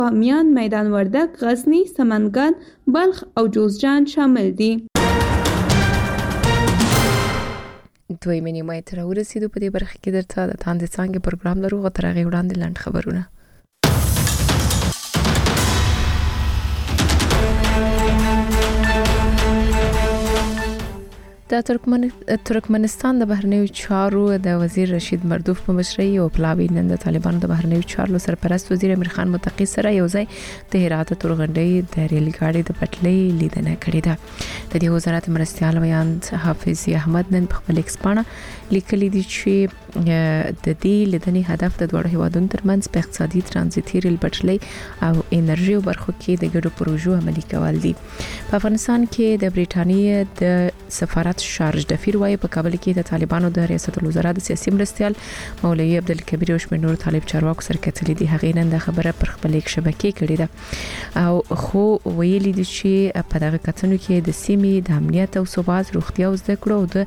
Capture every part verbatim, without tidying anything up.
بامیان، میدان وردک، غزنی، سمنگان، بلخ او جوزجان شامل دي. دوی منیمای تر ورسېدو په دې برخه کې درته د تاندې څانګې پروګرام لرو غو تر هغې وړاندې لنډ خبرونه. د ترکمنستان د بهرنیو چارو د وزیر رشید مردوف په مشرۍ او پلاوی نن د طالبانو د بهرنیو چارو سرپرست وزیر امیر خان متقی سره یو ځای د هرات تورغنډۍ د ریل ګاډي د پټلۍ لیدنه کړې ده. د دې وزارت مرستيال ویان حافظ احمد نن په خپل ایکس باندې لیکلي دي چې د دې لیدنې هدف د دوه هیوادونو ترمنځ په اقتصادي ترانزیتي ریل پټلۍ او انرژي برخو کې د ګډو پروژو عملي کول دي. په افغانستان کې د بریټانیې د سفارت شارج دفیر وايي په کابل کې د طالبانو د ریاست الوزرا د سیاسي مرستيال مولوي عبدالکبیر او شمیر نور طالب چارواکو سره کتلې دي. هغه نن د خبره پر خپل یک شبکې کړې ده او خو ویلي دي چې په دغه کتنو کې د سیمې د امنیت او ثبات، روغتیا او زده کړو او د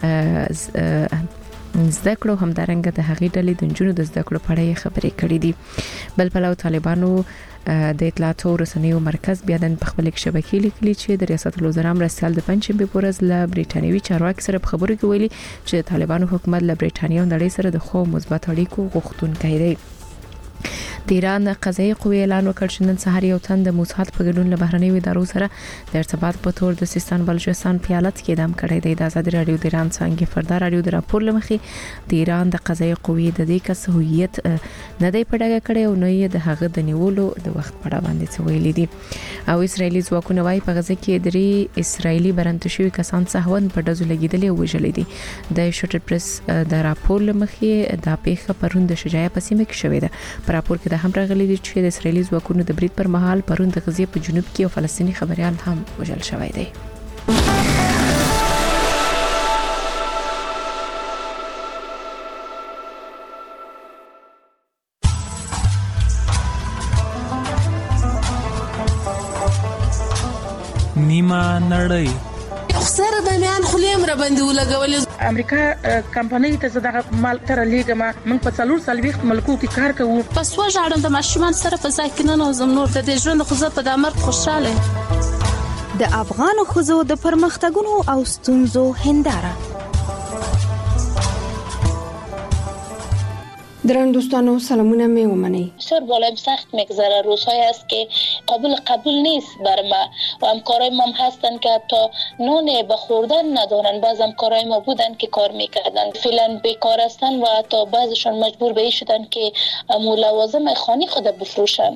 زده کړو همدارنګه د هغې ډلې د جنونو د زده کړو په اړه خبرې کړې دي. بل پلو طالبانو د اطلاعاتو رسنیو مرکز بیا د خپل شبکې لیکلي چې د ریاست الوزرا مرستيال د پنځشنبه په ورځ له بریټانیوي چارواکي سره په خبرو کې ویلي چې د طالبانو حکومت له بریټانیا او نړۍ سره د خو مثبت اړیکو غوښتونکی دی. د ایران قضایي قوې اعلان وکړ چې نن سهار یو تن د موساد په ګډون له بهرنیو ادارو سره د ارتباط په تور د سیستان بلوچستان په حالت کې اعدام کړی دی. د آزادي رادیو د ایران څنګه فردا رادیو د راپور لمخې د ایران د قضایي قوې د دې کس هویت نه دی پټه کړی او نه یې د هغه د نیولو د وخت په اړه باندې څه ویلي دي. او اسرایلی ځواکونه وايي په غزه کې درې اسرایلی برنت شوي کسان سهون په دزو لګیدلې او وژل دي. د شوټر پریس د راپور لمخې د پیښه پروند د شجاع په سیمه کې شوې ده. په راپور کې د هم راغلي دي چې د اسرایلی ځواکونو د برید پر مهال پرون د غزې په جنوب کې یو فلسطینی خبريال هم وژل شوی دی. نیمه نړۍ سره د میان خلیم را باندې ولګولې. امریکا کمپنۍ ته زده مال تر لیګما من په څلور سلويخت ملکو کې کار کوو. پس وژاړم د ماشومان سره په ځای کې نه نوزم نور د ژوند خو زه په دامر خوشاله. د افغان خوځو د پرمختګونو او ستونزو هنداره. درن دوستانو سلامونه می ومنی. بسیار بالایم سخت میگذره. روزهایی است که قابل قبول نیست بر ما و همکارای ما هم هستن که حتی نون به خوردن ندارن. بعض همکارای ما بودن که کار میکردن فعلا بیکار هستن و حتی بعضشون مجبور به این شدن که لوازم خانه خود بفروشن.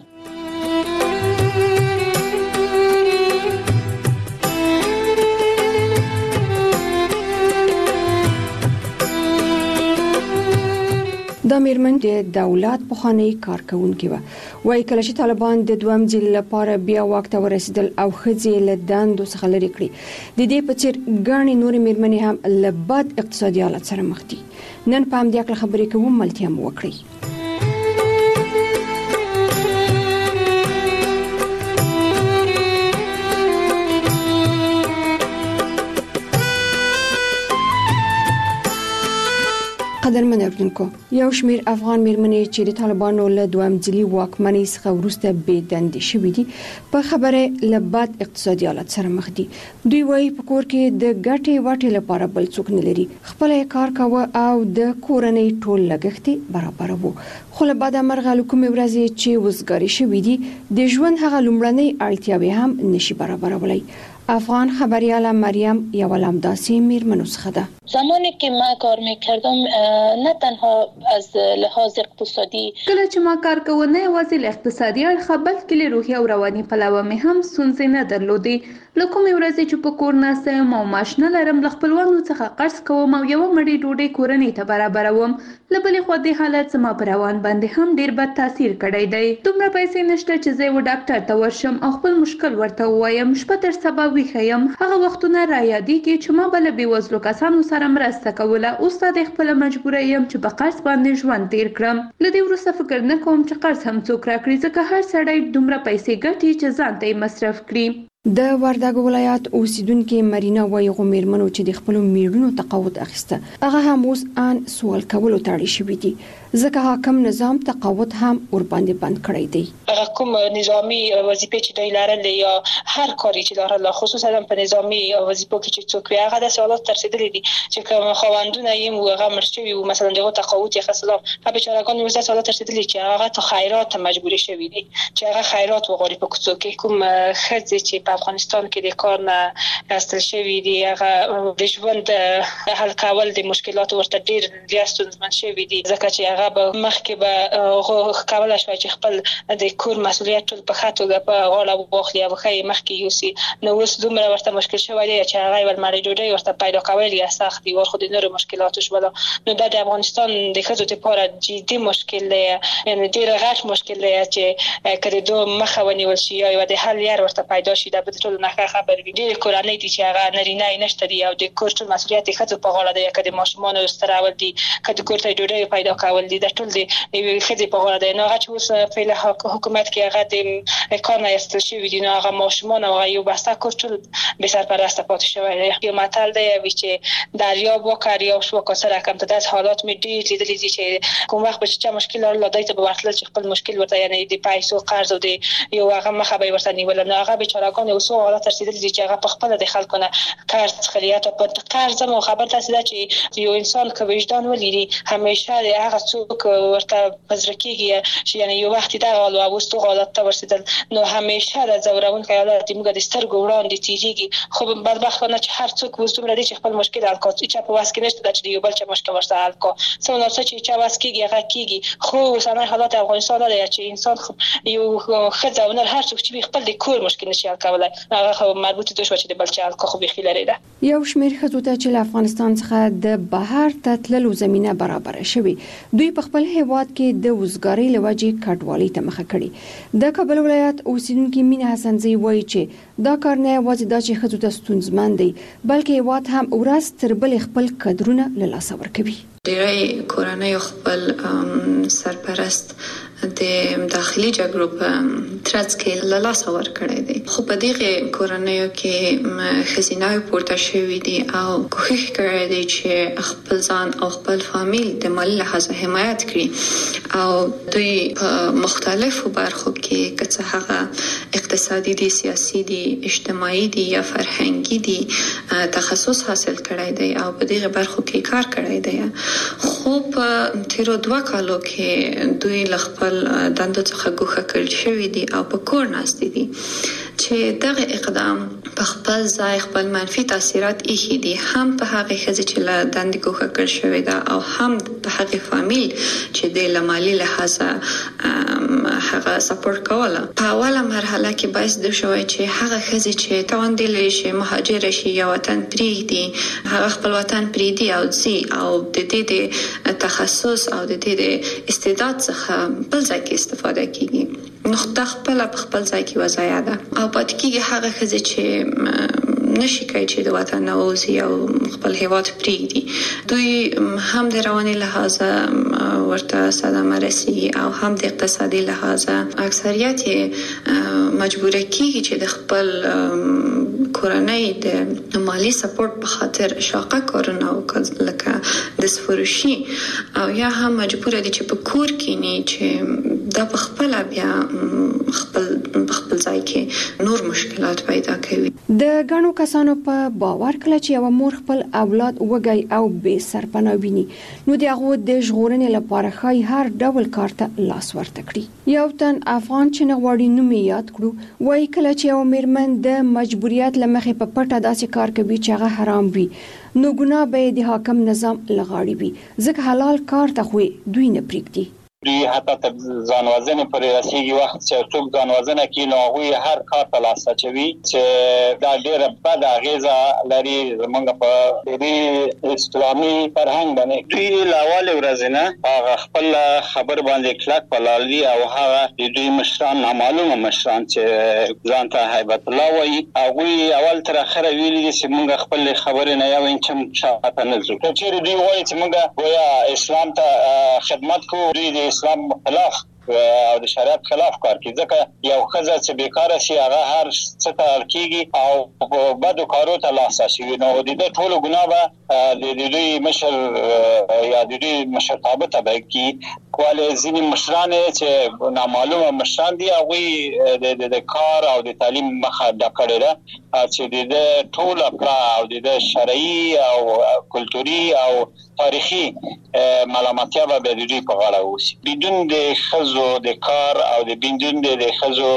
د میرمن د دولت په خانه کارکونکي و وای کله چې طالبان د دوام ځل لپاره بیا وخت ورسېدل او خځې له دندو څخه لري کړی. د دې په څیر ګڼې نور میرمنې هم له بد اقتصادي حالت سره مخ دي. نن په همدې اړه خبرې کوم ملتیا مو وکړي. قدرمن اوریدونکو، یو شمیر افغان میرمنې چې د طالبانو له دوام ځلي واکمنۍ څخه وروسته بې دندې شوې دي په خبره له بد اقتصادي حالت سره مخ دي. دوی وايي په کور کې د ګټې واټې لپاره بل څوک نه لري، خپل کار کوي او د کورنۍ ټول لګښت برابر وو. خو له بعد مرغه کومې ورځې چې وزګاری شوې دي د ژوند هغه لومړنۍ اړتیاوې هم نشي برابرولای. افغان خبریال مریم یو لامداسی میرمنو څخه ده. زمانی که ما کار میکردم نه تنها از لحاظ اقتصادی کله چې ما کار کوم نه یوازې له اقتصادي اړخه بلکې له روحي او رواني پلوه مې هم ستونزې نه درلودې. له کومې ورځې چې په کور ناسته یم او معاش نه لرم له خپلوانو څخه قرض کوم او یوه مړۍ ډوډۍ کورنۍ ته برابروم. له بلې خوا دې حالت زما په روان باندې هم ډېر بد تاثیر کړی دی. دومره پیسې نشته چې زه یوه ډاکټر ته ورشم او خپل مشکل ورته ووایم. شپه تر سبا ویښه یم. هغه وختونه را یادېږي چې ما به له بېوزلو کسانو سره مرسته کوله. اوس دا د خپله مجبوره یم چې په قرض باندې ژوند تېر کړم. له دې وروسته فکر نه کوم چې قرض هم څوک راکړي ځکه هر سړی دومره پیسې ګټي چې ځان ته یې مصرف کړي. د وردګ ولایت اوسیدونکو مرینا وایي غومیرمنو چې د خپل میړونو تقاعد اخیسته هغه هم اوس ان سوال کولو ته اړ شوی دي. ځکه حاکم نظام تقاعد هم ور باندې بند کړی دی. هغه کوم نظامی وظیفې چې دوی لرلې یا هر کاری چې لرله خصوصا په نظامی وظیفو کې چې څوک هغه د سوالات ترسیدلې دي چې کوم خواندونه یې موږ مرشوي او مثلا دغه تقاعد یې خاصه هغه بیچارهګان یې سوالات ترسیدلې چې هغه ته خیرات مجبور شوی دي چې هغه خیرات وغواړي په کوڅو کې کوم خځې چې په افغانستان کې د کار نه استل شوی دي هغه د ژوند حل کول د مشکلات ورته ډیر ریاستونزمن شوی دي ځکه چې هغه به مخکې به کول شوی چې خپل د کور مسؤلیت ټول په خاطر په غاړه واخلي او خې مخکې یوسي نو اوس دومره ورته مشکل شوی دی چې هغه ول مړی ډوډۍ ورته پیدا کول یې سخت دی ورخو د نورو مشکلاتو شول نو د افغانستان د خځو لپاره جدي مشکل دی یعنی ډیر غټ مشکل دی چې کله دوه مخه ونیول شي یا د حل یار ورته پیدا شي د ټول نه خبر وي ډیر کورنۍ دي چې هغه نارینه نشته دی او د کور ټول مسؤلیت خځو په غاړه دی کله ماشومان استراول دي کله کور ته ډوډۍ پیدا کول دي د ټول دی خځې په غاړه دی نو هغه چې اوس فعلا حکومت کې هغه د کار نه استل شوی دي نو هغه ماشومان او یو بسته کور ټول به سرپرست پاتې شوی دی یو متل دی چې دریا وکړ یا شو کسر کم ته د حالات می ډیر لیدلې دي چې کوم وخت به چې مشکل لري لدای ته به ورتل چې خپل مشکل ورته یعنی د پیسو قرض او د یو هغه مخه به ورته نیول نه هغه بیچارهګان یو څو حالات رسیدلي دي چې هغه په خپل د خلکو نه قرض خلیات په قرض مو خبر تاسو دا چې یو انسان که وجدان ولري همیشه هغه څوک ورته پزرکیږي چې یعنی یو وخت دا غلو او ستو حالات ته ورسیدل نو همیشه د زورون خیالات موږ د سترګو وړاندې تیریږي خو بدبختانه چې هر څوک وزوم لري چې خپل مشکل حل کوي چې په واسه کې نشته چې یو بل چې مشکل ورسره حل کوي څو نو چې چا واسه کې هغه کیږي خو اوسنۍ حالات افغانستان لري چې انسان یو خځونه هر څوک چې خپل د کور مشکل نشي حل کولای هغه خو مربوط دي چې د بل چې حل کوي خو به لري ده یو شمېر خځو ته چې افغانستان څخه د بهر ته تللو زمينه برابر شوي دوی په خپل هیواد کې د وزګاری لوجې کډوالۍ ته مخه کړي د کابل ولایت اوسیدونکو مینه حسنزی وایي چې دا کار نه یوازې د چې خځو ته ستونزمن دی بلکې هیواد هم ورځ تر بلې خپل قدرونه له لاسه ورکوي ډیری کورنۍ خپل سرپرست د داخلي جګړو په ترڅ کې له لاسه ورکړی دی خو په دغه کورنۍ کې خزینه پورته شوی دی او کوښښ کړی دی چې خپل ځان او خپل فامیل د مالی لحاظ حمایت کړي او دوی په مختلفو برخو کې که هغه اقتصادي دي سیاسي دي اجتماعي دي یا فرهنګي دي تخصص حاصل کړی دی او په دغه برخو کې کار کړی دی خو په تیرو دوه کالو کې دوی خپل دندو څخه ګوښه کړل شوی دي او په کور ناست دي چې دغه اقدام په خپل ځای خپل منفي تاثیرات ایښي دي هم په هغه خځې چې له دندې ګوښه کړل شوی ده او هم په هغه فامیل چې د لمالي لحاظه هغه سپورټ کوله په اوله مرحله کې باعث د شوی چې هغه خځې چې توان لري شي مهاجر شي یا وطن پرېږدي هغه خپل وطن پرېږدي او ځي او د دې د تخصص او د دې د استعداد څخه بل ځای کې استفاده کوي نو خپل په خپل ځای کې وضعیت ده او پاتې کېږي هغه خځې چې نشي کوي چې د وطن اوسي او خپل هیواد پرېږدي دوی هم د رواني لحاظ ورته صدمه رسي او هم د اقتصادي لحاظ اکثریت مجبور کیږي چې د خپل کورنۍ د مالی سپورټ په خاطر شاقه کارونه وکړي لکه د سفروشي او یا هم مجبور دي چې په کور کې نه چې دا په خپل بیا خپل خپل ځای کې نور مشکلات پیدا کوي د غنو کسانو په باور کله چې یو مور خپل اولاد وګي او به سرپناه ویني نو دغه د ژغورنې لپاره خای هر ډول کار ته لاس ورته کړی یو تن افغان چې نغواړي نو می یاد کړو وای کله چې یو میرمن د مجبوریت لمخې په پټه داسې کار کوي چې هغه حرام وي نو ګناه به د حاکم نظام لغاړي وي ځکه حلال کار ته خو دوی نه پریږدي دوی حتی تر ځانوژنې پورې رسېږي وخت چې څوک ځانوژنه کوي نو هغوی هر کار ته لاس اچوي چې دا ډېره بده اغېزه لري زموږ په دې اسلامي فرهنګ باندې دوی له اولې ورځې نه هغه خپل خبر باندې کلک ولاړ دي او هغه د دوی مشران نامعلومه مشران چې ځان ته هیبت الله وایي هغوی اول تر اخره ویلي دي چې موږ خپل خبرې نه یو انچ هم شاته نه ځو چېرې دوی وایي چې موږ ګویا اسلام ته خدمت کوو دوی د اسلام خلاف او د شریعت خلاف کار کوي. ځکه یو ښځه چې بیکاره شي هغه هر څه ته اړ کېږي او په بدو کارو ته لاس اچوي، نو د دې ټولو ګناه به د دوی مشر یا د دوی مشرتابه تبع کړي. ولې ځینې مشران چې نامعلومه مشران دي هغوی د کار او د تعلیم مخه ډک کړې ده چې د ټوله کړه او د شرعي او کلتوري او تاریخي ملامتیا به د دوی په غاړه اوسي. بدون د ښځو د کار او د بدون د ښځو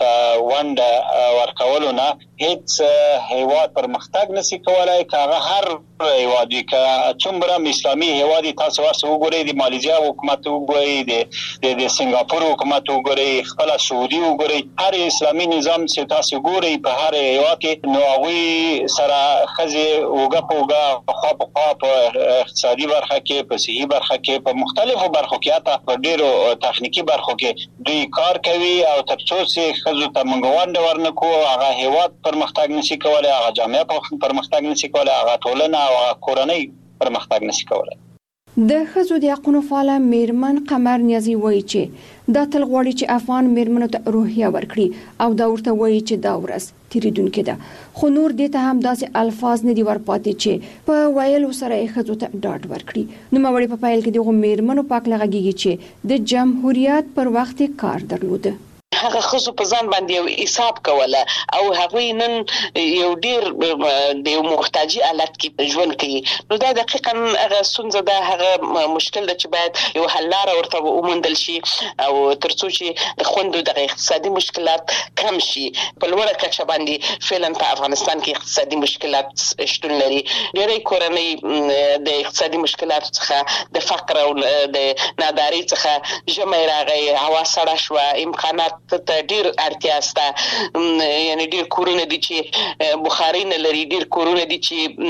ونډه ورکولو نه هیڅ هیواد پرمختګ نشي کولای. که هغه هر هیواد وي، که څومره اسلامي هیواد وي، تاسو ورسره وګورئ، د مالیزیا حکومت وګورئ، د د سنگاپور حکومت وګورئ، خپل سعودي وګورئ، هر اسلامي نظام چې تاسو ګورئ په هر هیواد کې، نو هغوی سره ښځې اوږه په اوږه خوا په خوا په اقتصادي برخه کې، په صحي برخه کې، په مختلفو برخو کې، حتی په ډیرو تخنیکی برخو کې دوی کار کوي. او تر څو چې ښځو ته موږ ونډه ورنکړو، هغه هیواد پرمختګ نشي کولای، هغه جامعه پرمختګ نشي کولای، هغه ټولنه او هغه کورنۍ پرمختګ نشي کولای. د ښځو د حقونو فعاله میرمن قمر نیازي وایي چې دا تل غواړي چې افغان میرمنو ته روحیه ورکړي او دا ورته وایي چې دا ورځ تیریدونکې ده، خو نور دې ته هم داسې الفاظ نه دي ورپاتې چې په ویلو سره یې ښځو ته ډاډ ورکړي. نوموړې په پیل کې دغو میرمنو پاک لغږیږي چې د جمهوریت پر وخت کار درلوده. هغه خزو په ځان باندې یو حساب کوله او هغه نن یو ډیر د یو محتاجي حالت کې ژوند کوي. نو دا دقیقاً هغه ستونزه ده، هغه مشکل ده چې باید یو حل لاره ورته وموندل شي او ترڅو چې د خوندو د اقتصادي مشکلات کم شي. په لوړه کچه باندې فعلا په افغانستان کې اقتصادي مشکلات شتون لري. ډېری کورنۍ د اقتصادي مشکلاتو څخه، د فقر او د نادارۍ څخه ژمی راغی، هوا سړه شوه، امکانات ته ډیر اړتیا سته. یعنی ډیر کورونه دي چې بخاري نه لري، ډیر کورونه دي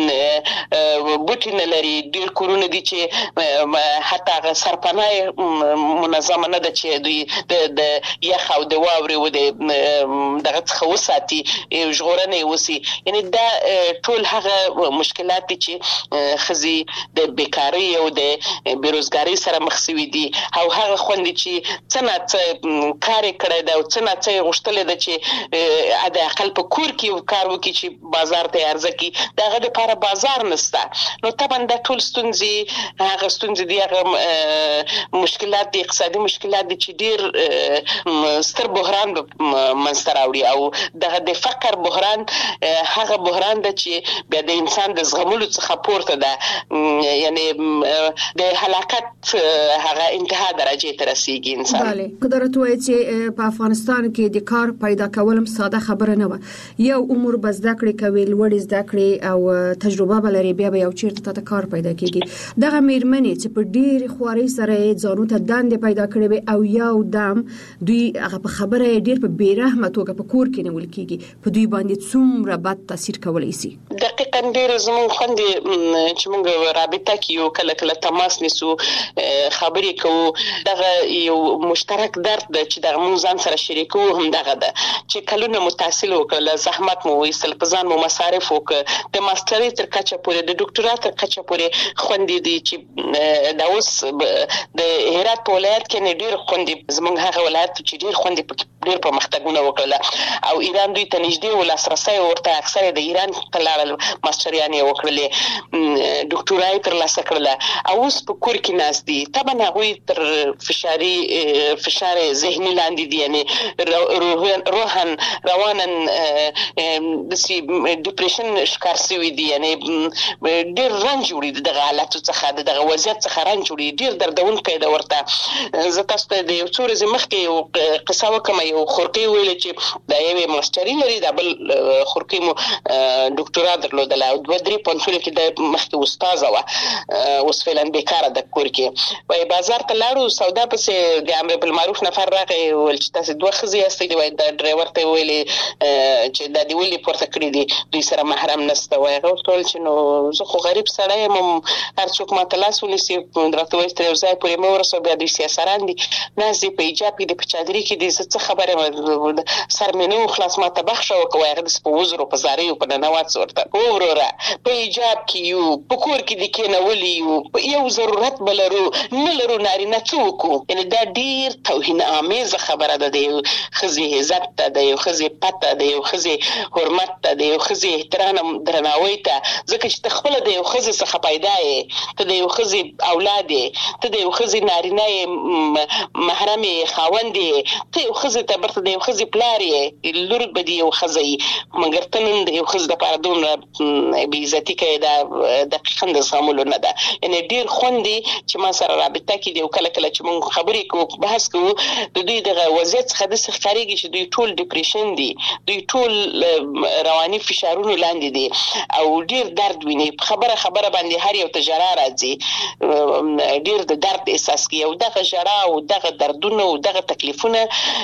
چې بوټي نه لري، ډیر کورونه دي چې حتی هغه سرپناه منظمه نه ده چې دوی د یخ او د واورې و د دغه څخه وساتي، ژغورنه یې وسي. یعنی دا ټول هغه مشکلات دي چې ښځې د بیکارۍ او د بېروزګارۍ سره مخ شوي دي او هغه خوندې چې څه نه څه کار یې کړی ده او څه نه څه یې غوښتلی ده چې د اقل په کور کې یو کار وکړي چې بازار ته یې عرضه کړي. د هغه دپاره بازار نشته. نو طبعا دا ټول ستونزې هغه ستونزې دي، هغه مشکلات دي، اقتصادي مشکلات دي چې ډېر ستر بحران به منځته راوړي. او دغه د فقر بحران هغه بحران ده چې بیا د انسان د زغملو څخه پورته ده، یعنی د هلاکت هغه انتها درجې ته رسیږي انسان. بله، قدرت وایي چې په افغانستان کې د کار پیدا کولم ساده خبره نه و. یو عمر به زده کړې کوي، لوړې زده کړې او تجربه به لري، بیا به یو چیرته ته کار پیدا کېږي. دغه میرمنې چې په ډېرې خوارۍ سره یې ځانو ته دندې پیدا کړې وي او یو دم دوی هغه په خبره یې ډېر په بېرحمه توګه په کور کې نیول کېږي، په دوی باندې څومره بد تاثیر کولی شي. دقیقاً ډېر زموږ خوندې چې موږ رابطه کې یو کله کله تماس نیسو، خبرې کوو، دغه یو مشترک درد ده چې دغه موږ ځان سره شریکو هم دغه ده چې کلونه مو تحصیل وکړل، زحمت مو وایستل، په ځان مو مصارف وکړ، د ماسترۍ تر کچه پورې، د ډاکټرا تر کچه پورې خوندې دي چې دا اوس د هرات په ولایت کې نه ډېر خوندې، زموږ هغه ولایت چې ډېر خوندې پکې ډېر پرمختګونه وکړل او ایران دوی ته نږدې و، لاسرسی ورته اکثره د ایران ته لاړل، ماسټریانې یې وکړلې، ډاکټورا یې ترلاسه کړله او اوس په کور کې ناست دي. طبعا هغوی تر فشاري فشار ذهني لاندې دي، یعنی روحن روانن دسی ډیپریشن ښکار شوي دي، یعنی ډېر رنج وړي دغه حالاتو څخه، دغه وضعیت څخه رنج وړي، ډېر دردونکی ده ورته. زه تاسو ته د یو څو ورځې مخکې یو قصه وکړم، یو خورکۍ ویلې چې دا یوې ماسټري لري، دا بل خورکۍ مو ډاکټورا درلودله او دوه درې پوهنتون کې د مخکې استاذه وه، اوس فعلا بیکاره ده کور کې. وایي بازار ته لاړو، سودا پسې د امر بالمعروف نفر راغی، ویل چې تاسې دوه ښځې یاستئ، وایي دا ډرایور ته یې ویلې چې دا دې ولې پورته کړي دي، دوی سره محرم نشته. وایي هغه ورته ویل چې نو زه خو غریب سړی یم، هر څوک ماته لاس ونیسي، راته وایي تر یو ځای پورې مه ورسوه، بیا دوی سیاسران دي، ناست دي په حجاب کې دي، په چادري کې دي، زه څه خبره یم، سر مې نه و خلاص، ماته بخښه وکړه. وایي هغه داسې په وزرو په زاریو په ننواتس ورته، هو وروره په ایجاب کې یو په کور کې د کېنولي یو یو ضرورت بلرو نه لرو نارینه څه وکړو یعنی دا ډیر توهین آمیزه خبره ده د یو ښځې عزت ته د یو ښځې پته د یو ښځې حرمت ته د یو ښځې احترام درناوی ته ځکه چې ته خپله د یو ښځې څخه پیدا یې ته د یو ښځې اولاد یې ته د یو ښځې نارینه یې محرم یې خاوند یې ته یو ښځې ته برته د یو ښځې پلار یې لور به د یو ښځه یي مګر ته نن د یو ښځې دپاره دومره بې عزتي کوې دا دقیقا د زغملو نه ده یعنې ډېر خوند دی چې ما سره رابطه کې دی او کله کله چې موږ خبرې کوو بحث کوو د دوی دغه وضعیت څخه داسې ښکارېږي چې دوی ټول ډیپریشن دي دوی ټول رواني فشارونو لاندې دي او ډېر درد ویني خبره خبره باندې هر یو ته ژړا راځي ډېر د درد احساس کوي او دغه ژړا او دغه دردونه او دغه تکلیفونه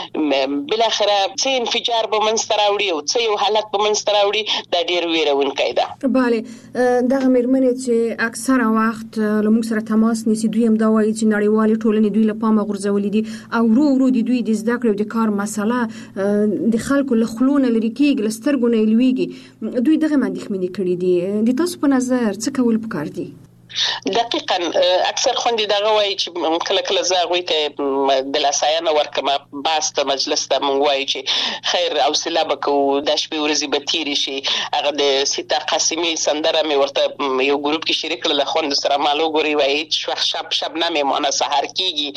بالاخره څه انفجار به منځته راوړي او څه یو حالت به منځته راوړي دا ډېر ویرونکی ده. بله دغه مېرمنې چې اکثره وخت له موږ سره تماس نیسي دوی هم دا وایي چې نړیوالې ټولنې دوی له پامه غورځولي دي او ورو ورو د دوی د زده کړې او د کار مسله د خلکو له خولو نه لرې کېږي له سترګو نه یې لوېږي دوی دغه اندېښمنې کړي دي د تاسو په نظر څه کول پکار دي؟ دقیقاً اکثر خوندې دغه وایي چې کله کله زه هغوی ته دلاساینه ورکړم بحث ته مجلس ته موږ وایو چې خیر حوصله به کوو دا شپې ورځې به تېرې شي هغه د سیتا قاسمي سندره مې ورته یو ګروپ کې شریک کړه له خوندو سره ما وګورئ وایي چې شب شبنمې مانه سهار کېږي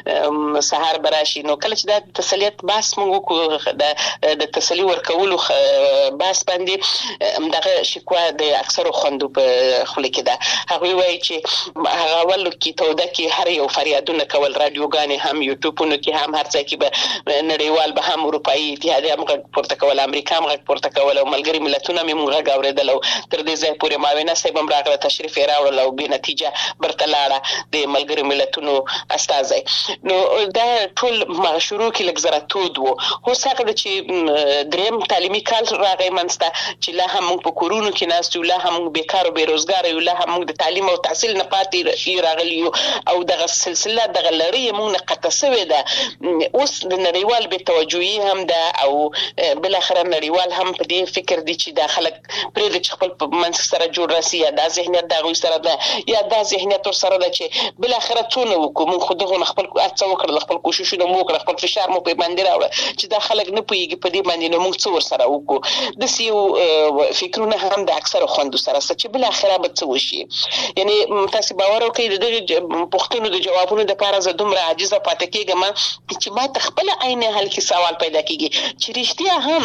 سهار به راشي نو کله چې دا تسلیت بحث موږ وکړو د تسلي ورکولو بحث باندې دغه شکوه د اکثرو خوندو په خوله کې ده هغوی وایي چې هغه اولو کې توده کې هر یو فریادونه کول رادیوګانې هم یوټیوبونو کې هم هر ځای کې به نړیوال به هم اروپایي اتحادیه هم غږ پورته کول امریکا هم غږ پورته کول او ملګري ملتونه هم موږ غږ اورېدل او تر دې ځای پورې معاونه صاحب هم راغله تشریف یې راوړل او بې نتیجه برته لاړه د ملګري ملتونو استازی نو دا ټول شروع کې لږ زره تود و اوس هغه ده چې دریم تعلیمي کال راغی منځته چې لا هم موږ په کورونو کې ناست یو لا هم موږ بېکار او بېروزګاره یو لا هم موږ د تعلیم او تحصیل نه پاتې راغلي یو او دغه سلسله دغه لړۍ موږ نه قطع سوې ده اوس د نړیوال بې توجهي هم ده او بالاخره نړیوال هم په دې فکر دي چې دا خلک پرېږدي چې خپل په منځ سره جوړ راسي یا دا ذهنیت د هغوی سره ده یا دا ذهنیت ورسره ده چې بالاخره څونه وکړو موږ خو دغو نه خپل هڅه وکړله خپل کوششونه مو وکړه خپل فشار مو پرې باندې راوړه چې دا خلک نه پوهېږي په دې باندې نو موږ څه ورسره وکړو داسې یو فکرونه هم د اکثرو خویندو سره شته چې بالاخره به څه وشي یعنی تاسو باور وکړئ د دغه پوښتنو د جوابونو لپاره زه دومره عاجزه پاتې کېږم چې ما ته خپل عین حل کې سوال پیدا کېږي چې رښتیا هم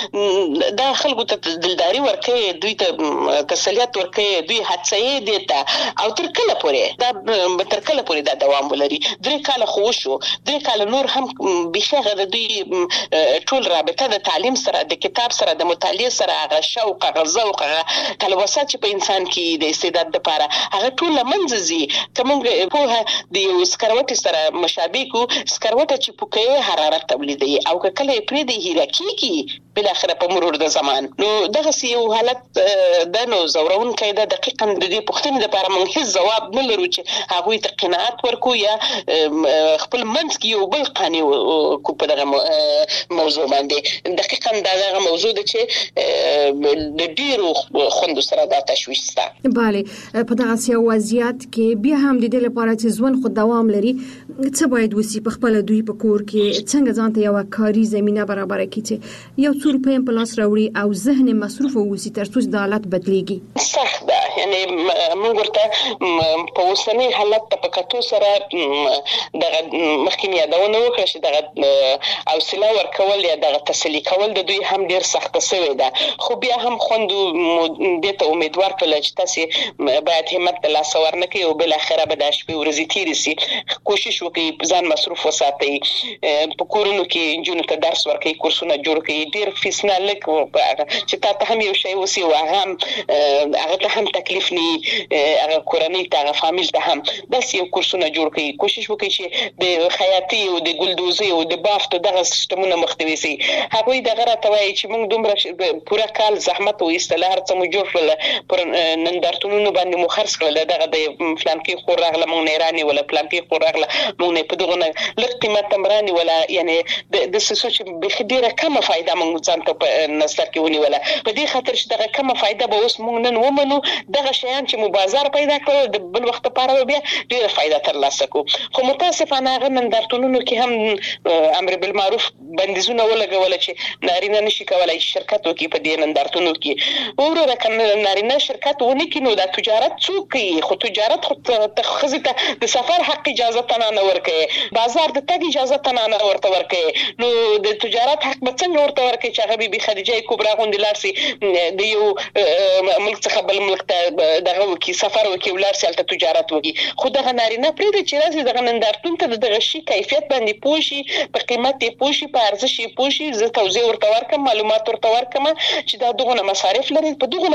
دا خلکو ته دلداري ورکوي دوی ته تسلیت ورکوي دوی هڅوي دې ته او تر کله پورې دا تر کله پورې دا دوام ولري درې کاله خو وشو درې کاله نور هم بیخي هغه د دوی ټول رابطه د تعلیم سره د کتاب سره د مطالعې سره هغه شوق هغه ذوق هغه تلوسه چې په انسان کې د استعداد لپاره هغه ټول له منځه ځي که موږ پوهه د یو سکروټې سره مشابه کړو سکروټه چې پوکوي حرارت تولیدوي او که کله یې پرېږدي هیره کېږي بالاخره په مرور د زمان نو دغسې یو حالت ده نو ځورونکی ده دقیقا د دې پوښتنې لپاره موږ هېڅ ځواب نه لرو چې هغوی ته قناعت ورکړو یا خپل منځ کې یو بل قانع کړو په دغه موضوع باندې دقیقا دا دغه موضوع ده چې د ډېرو خویندو سره دا تشویش شته. بله په دغسې یو وضعیت کې بیا هم د دې لپاره چې ژوند خو دوام لري څه باید وسي په خپله دوی په کور کې څنګه ځان ته یوه کاري زمینه برابره کړي چې یو څو روپۍ هم په لاس راوړي او ذهن مصروف واوسي تر څو د حالت بدلیږي سخت ده یعنې موږ ورته په اوسني حالت ته په کتو سره دغه مخکې مې یادونه وکړه چې دغه حوصله ورکول یا دغه تسلي کول د دوی هم ډېر سخته سوې ده خو بیا هم خویندو دې ته امیدوار کړله چې تاسې باید همت د لاسه ورنکړئ او بالاخره به دا شپې ورځې تېرې سي کوشش وکړئ ځان مصروف وساتئ په کورونو کې نجونو ته درس ورکړئ کورسونه جوړ کړئ ډېر فیس نه لږ چې تا ته هم یو شی وسي او هغه هم هغه ته هم تکلیف نه هغه کورنۍ ته هغه فامیل ته هم داسې یو کورسونه جوړ کړئ کوشش وکړئ چې د خیاطۍ او د ګلدوزۍ او د بافتو دغه سیسټمونه مخته ویسئ هغوی دغه راته وایي چې موږ دومره پوره کال زحمت وایستله هر څه مو جوړ کړله پر نندارتونونو باندې مو خرڅ کړله دغه د فلانکي خور راغله موږ نه یې رانیوله فلانکي خور راغله موږ نه یې په دغو نه لږ قیمت هم رانیوله یعنې داسې څه چې بیخي ډېره کمه فایده موږ ځان ته نظر کې ونیوله. په دې خاطر چې دغه کومه فائدہ به اوس موږ نن ومنو، دغه شیان چې مو بازار پیدا کړو د بل وخت لپاره بیا ډیره فائدہ ترلاسه کو. خو متاسفانه هغه نندارتونونو کې هم امر بالمعروف بندیزونه ولګول چې نارینه نشي کولای شرکت وکړي په دې نندارتونو کې. وروره کنه نارینه شرکت ونه کینو د تجارت څوک کوي؟ خو تجارت خو تخصص ته د سفر حق اجازه تنه نه ورکړي، بازار د تګ اجازه تنه نه ورته ورکړي. نو د تجارت حق به څنګه ورته ورکړي چې هغه بي خدیجه کبرا غوندي لارسي د یو ملک څخه بل ملک ته دغه وکي سفر وکي ولارسي الته تجارت وکي. خو دغه نارینه پرې د چیرې دغه نندارتون ته دغه شي کیفیت باندې پوښي، په قیمت یې پوښي، په ارزش یې پوښي، زه توضیح ورته ورکم، معلومات ورته ورکم چې دا دغه مصارف لري، په دغه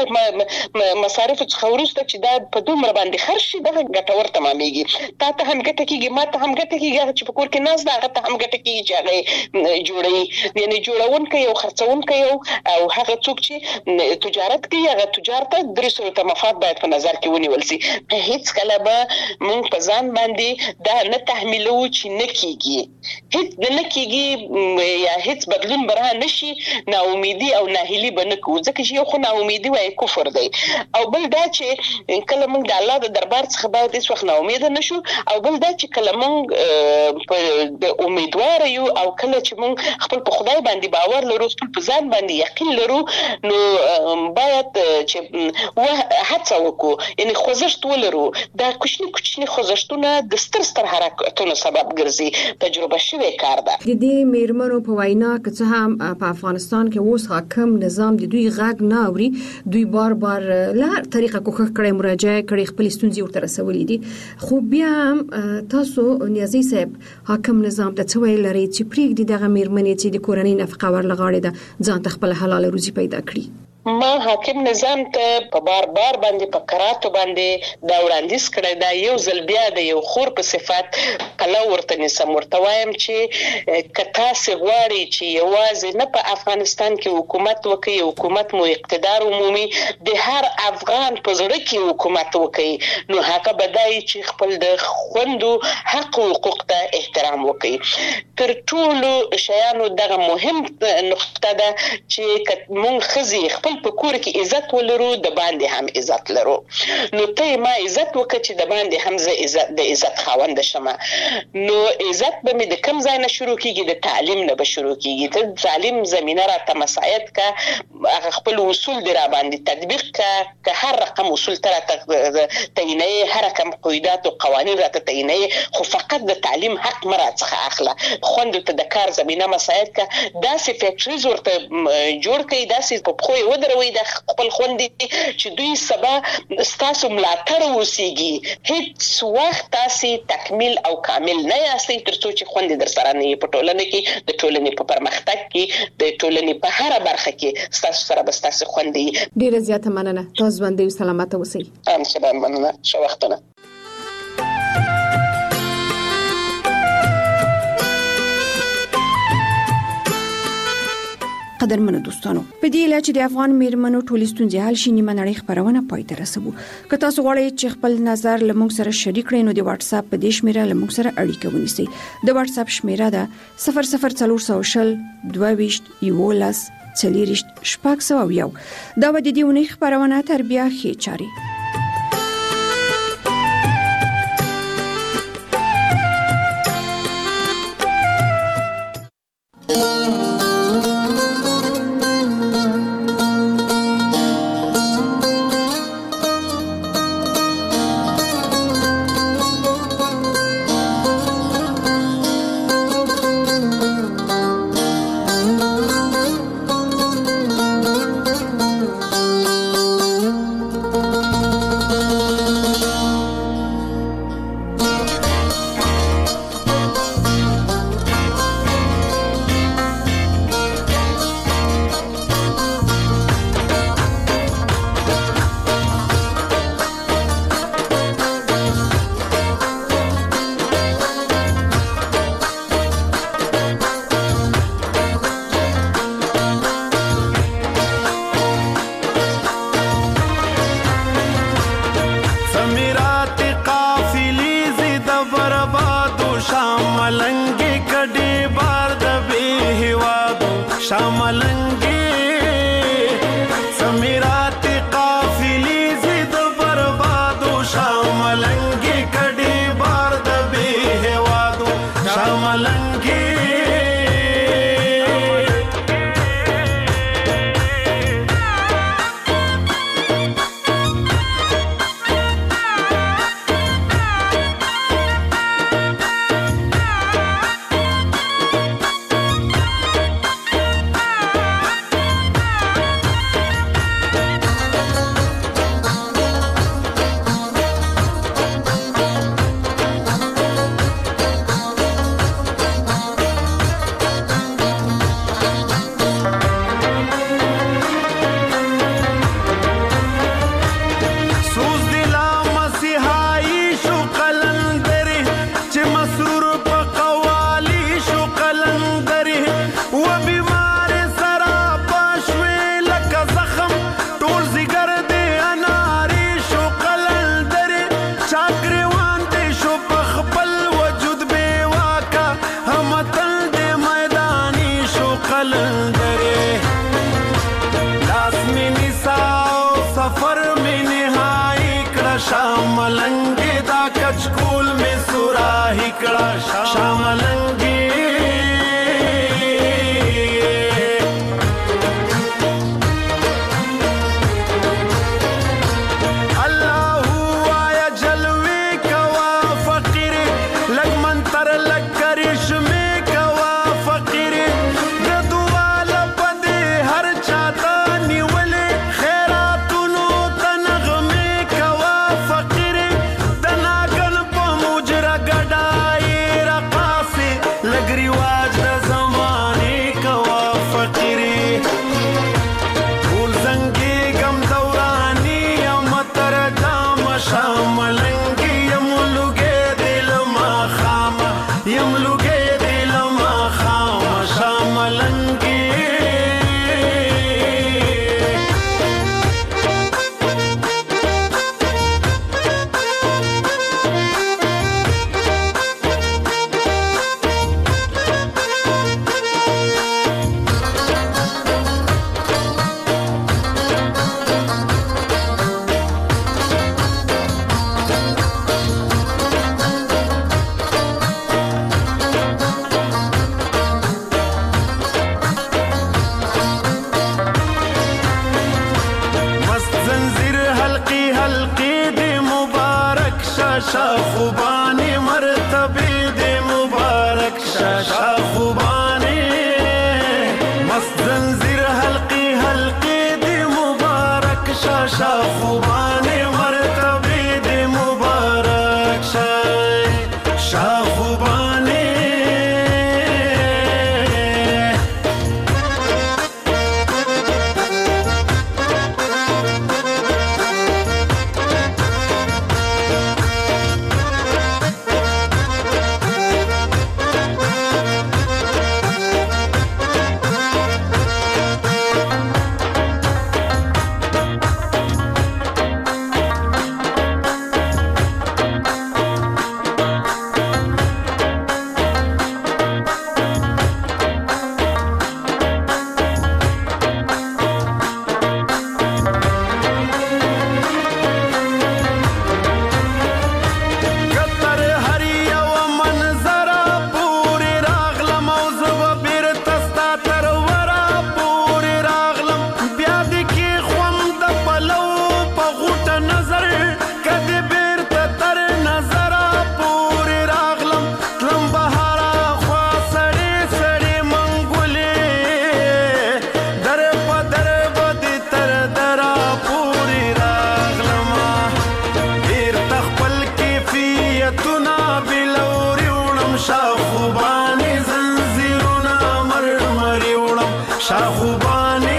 مصارف څخه ورسته چې دا په دومره باندې خرج شي دغه ګټور تمامېږي. تا ته هم ګټه کیږي، ما ته هم ګټه کیږي چې په کور کې ناز دا هغه ته هم ګټه کیږي چې هغه جوړي. یعنی جوړونکي او خرڅونکي او هغه څوک چې تجارت کوي هغه تجارت درې صورت مفاد باید په نظر کې ونیول شي. هیڅ کله به موږ په ځان باندې دا نه تحمیلو چې نه کیږي، هیڅ نه کیږي یا هیڅ بدلون براه نشي، نا امیدي او ناهیلي به نه کوو، ځکه چې یو خو نا امیدي وای کفر دی، او بل دا چې کله موږ د الله د دربار څخه باید هیڅ وخت نا امید نشو، او بل دا چې کله موږ په امیدوار یو او کله چې موږ خپل په خدای باندې باور لرو، خپل په ځان باندې یقین لرو، نو باید چې وه هڅه وکړو، یعنی خوځښت ولرو. دا کوچني کوچني خوځښتونه د ستر ستر حرکتونو سبب ګرځي، تجربه شوی کار ده. د دې میرمنو په وینا که څه هم په افغانستان کې اوس حاکم نظام د دوی غږ نه اوري، دوی بار بار له هر طریقه کوښښ کړي، مراجعه کړي، خپل ستونزې ورته رسولې دي. خو بیا هم تاسو نیازي صاحب حاکم نظام ته څه ویل لري چې پرېږدي دغه میرمنې چې د کورنۍ نفقه ورلغاړې ده ځان ته خپل حلال روزي پیدا کړي؟ ما حاکم نظام ته په بار بار باندې په کراتو باندې دا وړاندیز کړی، دا یو ځل بیا د یو خور په صفت کله ورته نسم ورته وایم چې کتا سي غواړي چې یوازې نه په افغانستان کې حکومت وکړي، حکومت مو اقتدار عمومي د هر افغان په زړه کې حکومت وکړي، نو هغه بدای چې خپل د خوندو حق او حقوق ته احترام وکړي. تر ټولو شیانو دغه مهم نقطه ده چې مونږ خزي خپل په کور کې عزت ولرو، د باندې هم عزت لرو. نو ته ما عزت وکړه چې د باندې هم زه عزت د عزت خاوند شم. نو عزت به مې د کم ځای نه شروع کیږي، د تعلیم نه به شروع کیږي. ته تعلیم زمينه را ته مساعد کا، هغه خپل اصول دی را باندې تطبیق کا، که هر رقم اصول تر تعینه، هر رقم قواعد او قوانین را ته تعینه، خو فقط د تعلیم حق مرا څخه اخله. خوند ته د کار زمينه مساعد کا، داسې فیکټریز ورته جوړ کړي، داسې په خو دروي د خپل خوندې چې دوی سبا ستاسو ملاتړ وسیږي. هیڅ وخت تاسو تکمیل او کامل نه یاستئ تر څو چې خوندې در سره نه په ټولنه کې، د ټولنې په پرمختګ کې، د ټولنې په هر برخه کې ستاسو سره به ستاسو خوندې. ډیره زیاته مننه، تاسو باندې سلامات اوسئ. ان شاء الله مننه، ښه وختونه. قدرمنو دوستانو، په دې اله چې د افغان میرمنو ټولې ستونزې حل شي، نیمه نړۍ خبرونه پای ته رسوو. که تاسو غواړئ چې خپل نظر له موږ سره شریک کړئ، نو د واتس اپ په دې شمیره له موږ سره اړیکه ونیسئ. د واتس اپ شمیره ده صفر صفر څلور سوه شل دوه ویشت یولس څلوېښت شپږ سوه او یو. دا به د دې اونۍ خبرونه تر بیا ښې چارې. شاملنګي سمیرات قافلی زید بربادو شاملنګي کډي بار د به هوادو شاملنګي شاملنګي دا کچکول می سوراهي کړه شاملنګي الله وایا جلوي کوا فقیر لګ منتر لګ کرشمه کوا فقیر د دواله پدې هر چاته نیولې خیراتونو تنغمه کوا فقیر د ناګن په مجرا ګډای رقاصي لګري واج د زمانه کوا فقیر ټول زنګي غم دوراني امتر جام شاملنګي يملوګي دل ما خام يملوګي دل ما خام شاملنګي मस्त जंजीर हल्की हल्की दे मुबारक शाशा खुबानी मरतबे दे मुबारक शाशा खुबानी मस्त जंजीर हल्की हल्की दे मुबारक शाशा खुबानी मरतबे दे मुबारक शाशा खुबानी कतर हरिया व मंजरा पूरे रागलम औजब बीर तस्ता तरवरा पूरे रागलम ब्याद की ख्वम द पलौ पगुट नजर कद बीर तर नजरा पूरे रागलम तलम बहारा ख्वा सड़े सड़े मंगुले दर पदर बद तर दरा पूरे रागलमा دیر تخپل کیفیتنا بلوری وړم شاخوبانی زنځیرونه مرمري وړم شاخوبانی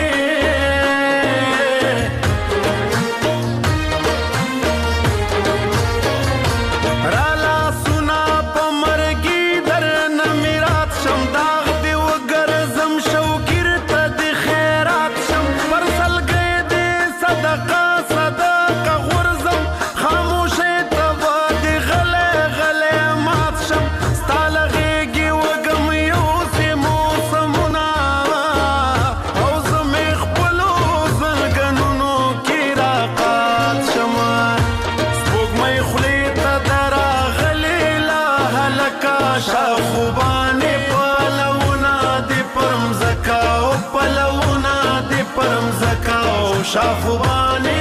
رالا سنا په مرګي در نمیرات شم داغ دی وګرزم شوګیر ته د خیرات شم پر سلګې دې صدقه صدقه غورځم خاموشه ته د غلې غلې مات شم ستاله غېږې وږم یو سې موسمونه شاخوبان